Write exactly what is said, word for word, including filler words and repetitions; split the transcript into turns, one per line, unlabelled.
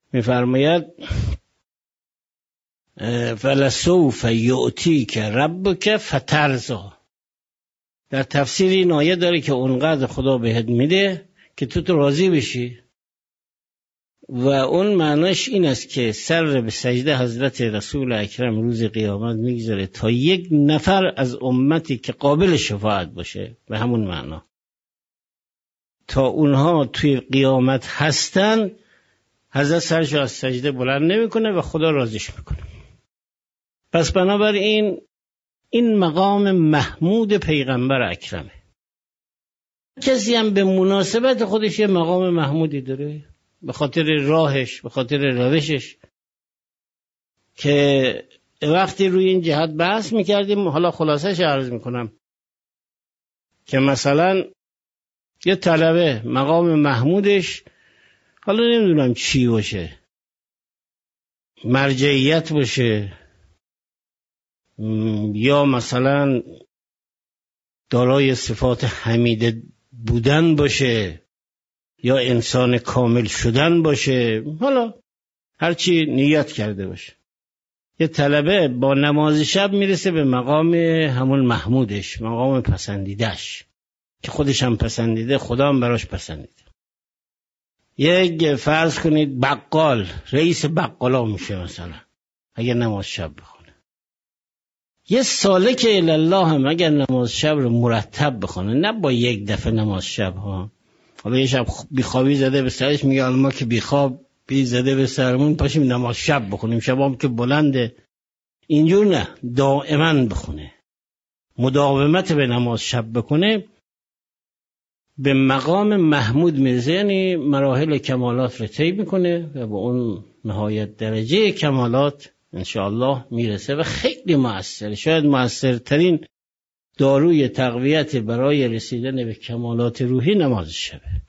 میفرماید فلسوف یعطیک ربک فترضی. در تفسیر این آیه داره که اونقدر خدا بهت میده که تو تو راضی بشی، و اون معناش این است که سر به سجده حضرت رسول اکرم روز قیامت میگذاره تا یک نفر از امتی که قابل شفاعت باشه، به همون معنا، تا اونها توی قیامت هستن، حضرت سرش از سجده بلند نمیکنه و خدا راضیش میکنه. پس بنابراین این مقام محمود پیغمبر اکرمه. کسی هم به مناسبت خودش یه مقام محمودی داره، به خاطر راهش، به خاطر روشش، که وقتی روی این جهت بحث میکردیم، حالا خلاصش عرض میکنم که مثلا یه طلبه مقام محمودش حالا نمیدونم چی باشه، مرجعیت باشه، یا مثلا دارای صفات حمیده بودن باشه، یا انسان کامل شدن باشه، حالا هرچی نیت کرده باشه. یه طلبه با نماز شب میرسه به مقام همون محمودش، مقام پسندیدش که خودش هم پسندیده، خدا هم براش پسندیده. یک فرض کنید بقال، رئیس بقالا میشه مثلا اگر نماز شب بخونه. یه سالک الله هم اگر نماز شب رو مرتب بخونه، نه با یک دفعه نماز شب ها، حالا یه شب بیخوابی زده به سرش میگه الان ما که بیخواب بی زده به سرمون پاشیم نماز شب بخونیم، شب هم که بلنده، اینجور نه، دائما بخونه، مداومت به نماز شب بکنه، به مقام محمود میرسه، یعنی مراحل کمالات رو طی میکنه و به اون نهایت درجه کمالات انشاءالله میرسه و خیلی مؤثر، شاید مؤثرترین داروی تقویت برای رسیدن به کمالات روحی نماز شبه.